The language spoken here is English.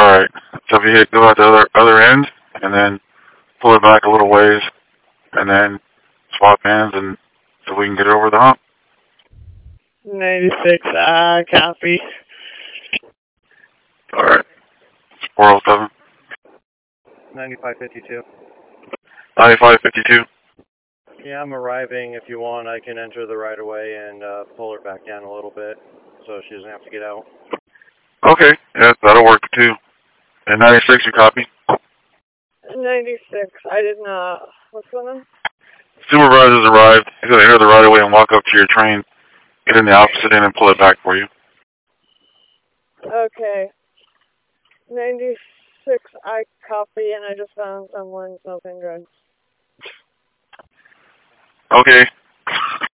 Alright. So if you go out the other end, and then pull it back a little ways, and then swap hands, and so we can get it over the hump. 96, copy. Alright. 407. 9552. 9552. Yeah, I'm arriving. If you want, I can enter the right of way and pull her back down a little bit so she doesn't have to get out. Okay, yeah, that'll work too. And 96, you copy? 96, I did not. What's going on? Supervisor's arrived. He's going to enter the right of way and walk up to your train, get in the opposite end and pull it back for you. Okay. 96, I copy, and I just found someone smoking drugs. Okay.